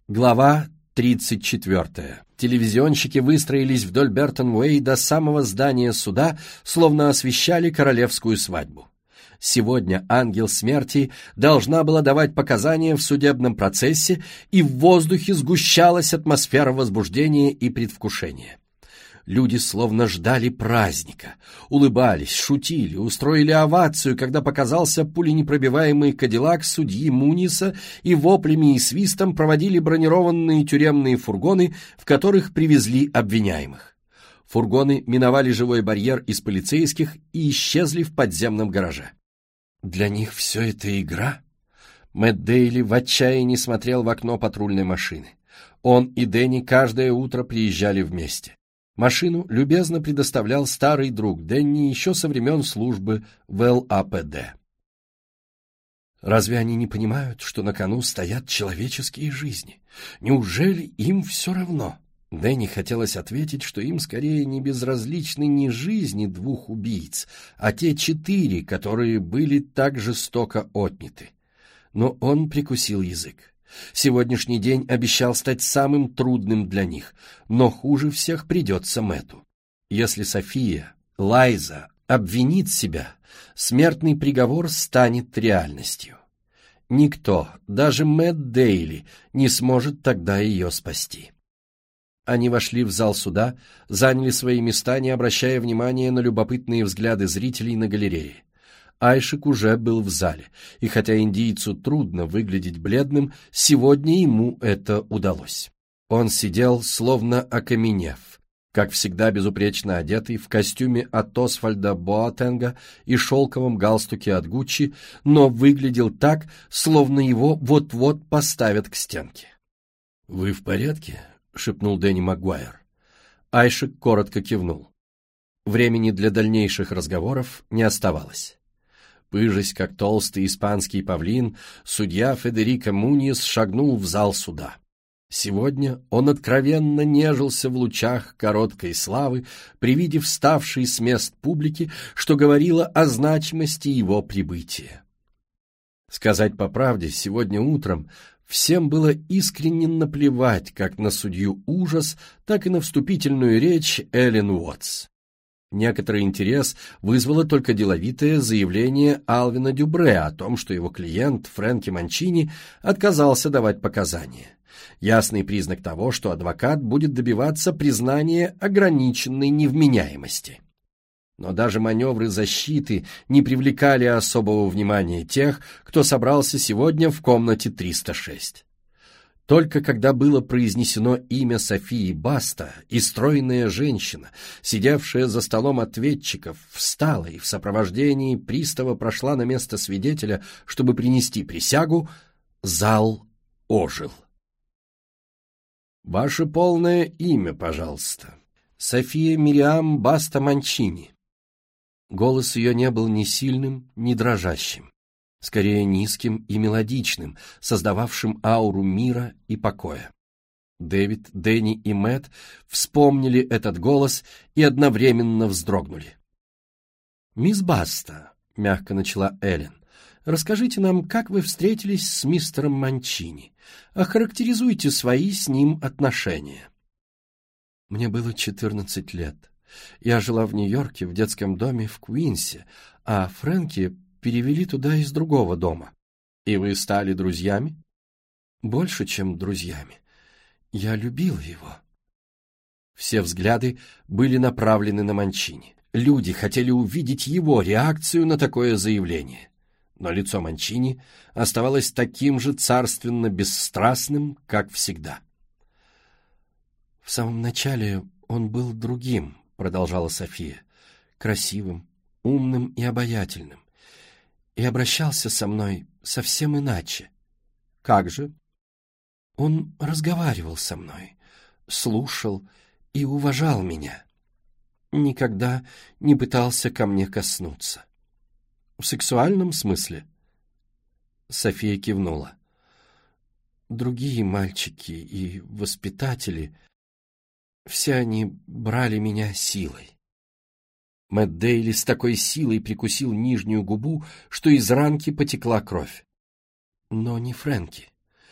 Глава 34. Телевизионщики выстроились вдоль Бертон-Уэй до самого здания суда, словно освещали королевскую свадьбу. Сегодня ангел смерти должна была давать показания в судебном процессе, и в воздухе сгущалась атмосфера возбуждения и предвкушения. Люди словно ждали праздника, улыбались, шутили, устроили овацию, когда показался пуленепробиваемый кадиллак судьи Муниса, и воплями и свистом проводили бронированные тюремные фургоны, в которых привезли обвиняемых. Фургоны миновали живой барьер из полицейских и исчезли в подземном гараже. Для них все это игра? Мэтт Дейли в отчаянии смотрел в окно патрульной машины. Он и Дэнни каждое утро приезжали вместе. Машину любезно предоставлял старый друг Дэнни еще со времен службы в ЛАПД. Разве они не понимают, что на кону стоят человеческие жизни? Неужели им все равно? Дэнни хотелось ответить, что им скорее не безразличны не жизни двух убийц, а те 4, которые были так жестоко отняты. Но он прикусил язык. Сегодняшний день обещал стать самым трудным для них, но хуже всех придется Мэтту. Если София, Лайза, обвинит себя, смертный приговор станет реальностью. Никто, даже Мэтт Дейли, не сможет тогда ее спасти. Они вошли в зал суда, заняли свои места, не обращая внимания на любопытные взгляды зрителей на галерее. Айшик уже был в зале, и хотя индийцу трудно выглядеть бледным, сегодня ему это удалось. Он сидел, словно окаменев, как всегда безупречно одетый, в костюме от Освальда Боатенга и шелковом галстуке от Гуччи, но выглядел так, словно его вот-вот поставят к стенке. «Вы в порядке?» — шепнул Дэнни Магуайр. Айшик коротко кивнул. Времени для дальнейших разговоров не оставалось. Пыжась, как толстый испанский павлин, судья Федерико Муньес шагнул в зал суда. Сегодня он откровенно нежился в лучах короткой славы при виде вставшей с мест публики, что говорило о значимости его прибытия. Сказать по правде, сегодня утром всем было искренне наплевать как на судью Ужас, так и на вступительную речь Эллен Уотс. Некоторый интерес вызвало только деловитое заявление Алвина Дюбре о том, что его клиент Фрэнки Манчини отказался давать показания. Ясный признак того, что адвокат будет добиваться признания ограниченной невменяемости. Но даже маневры защиты не привлекали особого внимания тех, кто собрался сегодня в комнате 306. Только когда было произнесено имя Софии Баста, и стройная женщина, сидевшая за столом ответчиков, встала и в сопровождении пристава прошла на место свидетеля, чтобы принести присягу, зал ожил. «Ваше полное имя, пожалуйста». «София Мириам Баста Манчини». Голос ее не был ни сильным, ни дрожащим. Скорее низким и мелодичным, создававшим ауру мира и покоя. Дэвид, Дэнни и Мэтт вспомнили этот голос и одновременно вздрогнули. «Мисс Баста», — мягко начала Эллен, — «расскажите нам, как вы встретились с мистером Манчини. Охарактеризуйте свои с ним отношения». «Мне было 14 лет. Я жила в Нью-Йорке в детском доме в Куинсе, а Фрэнки перевели туда из другого дома. И вы стали друзьями?» «Больше, чем друзьями. Я любил его». Все взгляды были направлены на Манчини. Люди хотели увидеть его реакцию на такое заявление. Но лицо Манчини оставалось таким же царственно бесстрастным, как всегда. «В самом начале он был другим», — продолжала София, — «красивым, умным и обаятельным. И обращался со мной совсем иначе». «Как же?» «Он разговаривал со мной, слушал и уважал меня. Никогда не пытался ко мне коснуться». «В сексуальном смысле?» София кивнула. «Другие мальчики и воспитатели, все они брали меня силой». Мэтт Дейли с такой силой прикусил нижнюю губу, что из ранки потекла кровь. Но не Фрэнки.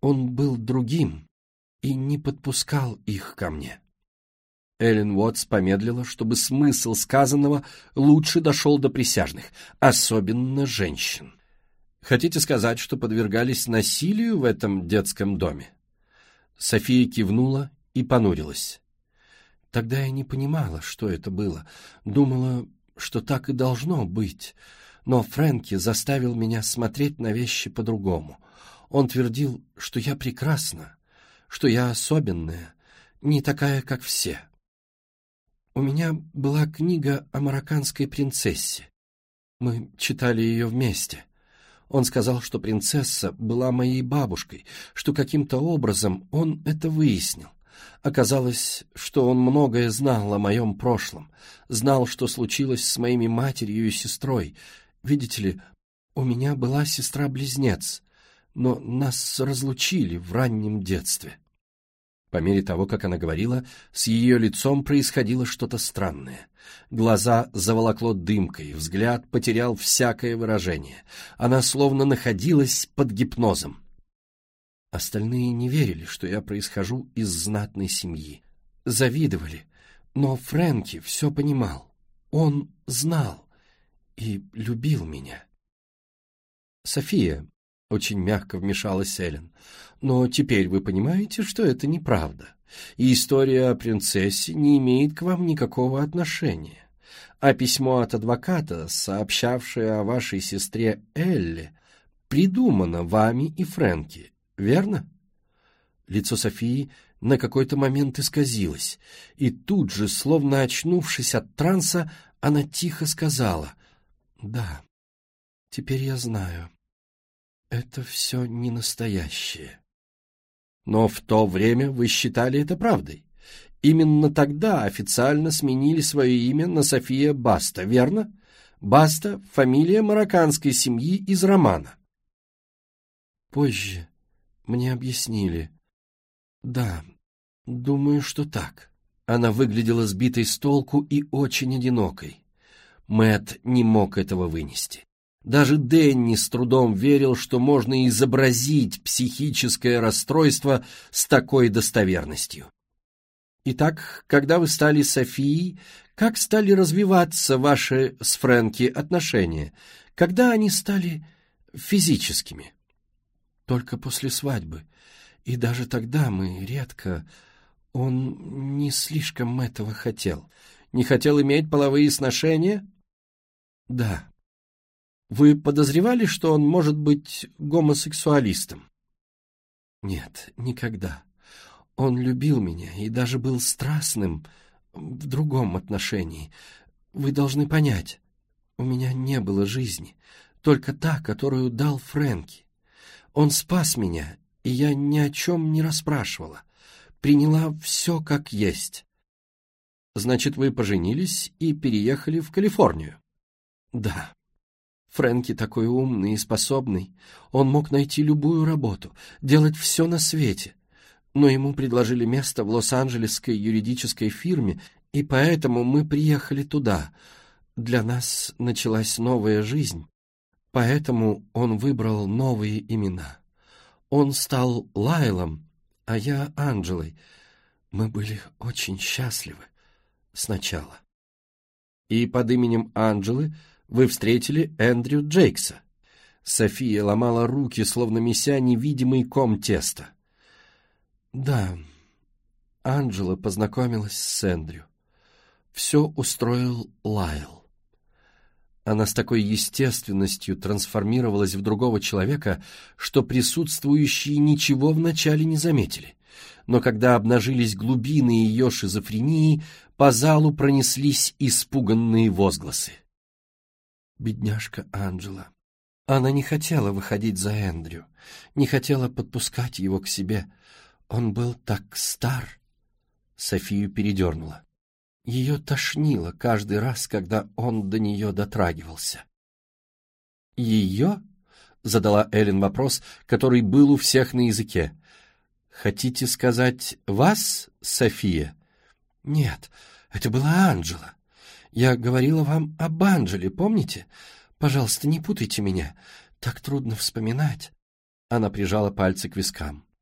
Он был другим и не подпускал их ко мне». Эллен Уотс помедлила, чтобы смысл сказанного лучше дошел до присяжных, особенно женщин. «Хотите сказать, что подвергались насилию в этом детском доме?» София кивнула и понурилась. «Тогда я не понимала, что это было. Думала, что так и должно быть. Но Фрэнки заставил меня смотреть на вещи по-другому. Он твердил, что я прекрасна, что я особенная, не такая, как все. У меня была книга о марокканской принцессе. Мы читали ее вместе. Он сказал, что принцесса была моей бабушкой, что каким-то образом он это выяснил. Оказалось, что он многое знал о моем прошлом, знал, что случилось с моими матерью и сестрой. Видите ли, у меня была сестра-близнец, но нас разлучили в раннем детстве». По мере того, как она говорила, с ее лицом происходило что-то странное. Глаза заволокло дымкой, взгляд потерял всякое выражение. Она словно находилась под гипнозом. Остальные не верили, что я происхожу из знатной семьи. Завидовали, но Фрэнки все понимал. Он знал и любил меня. «София», — очень мягко вмешалась Эллен, — «но теперь вы понимаете, что это неправда, и история о принцессе не имеет к вам никакого отношения. А письмо от адвоката, сообщавшее о вашей сестре Элле, придумано вами и Фрэнки, верно?» Лицо Софии на какой-то момент исказилось, и тут же, словно очнувшись от транса, она тихо сказала: «Да, теперь я знаю. Это все не настоящее». «Но в то время вы считали это правдой. Именно тогда официально сменили свое имя на София Баста, верно? Баста — фамилия марокканской семьи из романа». «Позже мне объяснили. Да, думаю, что так». Она выглядела сбитой с толку и очень одинокой. Мэтт не мог этого вынести. Даже Дэнни с трудом верил, что можно изобразить психическое расстройство с такой достоверностью. «Итак, когда вы стали Софией, как стали развиваться ваши с Фрэнки отношения? Когда они стали физическими?» «Только после свадьбы. И даже тогда мы редко... Он не слишком этого хотел». «Не хотел иметь половые сношения?» «Да». «Вы подозревали, что он может быть гомосексуалистом?» «Нет, никогда. Он любил меня и даже был страстным в другом отношении. Вы должны понять, у меня не было жизни, только та, которую дал Фрэнки. Он спас меня, и я ни о чем не расспрашивала, приняла все как есть». «Значит, вы поженились и переехали в Калифорнию?» «Да». Фрэнки такой умный и способный. Он мог найти любую работу, делать все на свете. Но ему предложили место в Лос-Анджелесской юридической фирме, и поэтому мы приехали туда. Для нас началась новая жизнь, поэтому он выбрал новые имена. Он стал Лайлом, а я Анджелой. Мы были очень счастливы сначала». «И под именем Анджелы вы встретили Эндрю Джейкса?» София ломала руки, словно меся невидимый ком теста. «Да, Анджела познакомилась с Эндрю. Все устроил Лайл». Она с такой естественностью трансформировалась в другого человека, что присутствующие ничего вначале не заметили. Но когда обнажились глубины ее шизофрении, по залу пронеслись испуганные возгласы. Бедняжка Анджела. Она не хотела выходить за Эндрю, не хотела подпускать его к себе. Он был так стар. Софию передернула. Ее тошнило каждый раз, когда он до нее дотрагивался. «Ее?» — задала Эллен вопрос, который был у всех на языке. «Хотите сказать вас, София?» «Нет, это была Анджела. Я говорила вам об Анджеле, помните? Пожалуйста, не путайте меня. Так трудно вспоминать». Она прижала пальцы к вискам.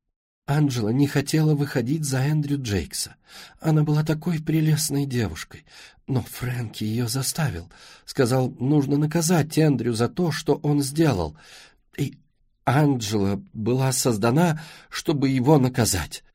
Анджела не хотела выходить за Эндрю Джейкса. Она была такой прелестной девушкой. Но Фрэнки ее заставил. Сказал, нужно наказать Эндрю за то, что он сделал. И Анджела была создана, чтобы его наказать.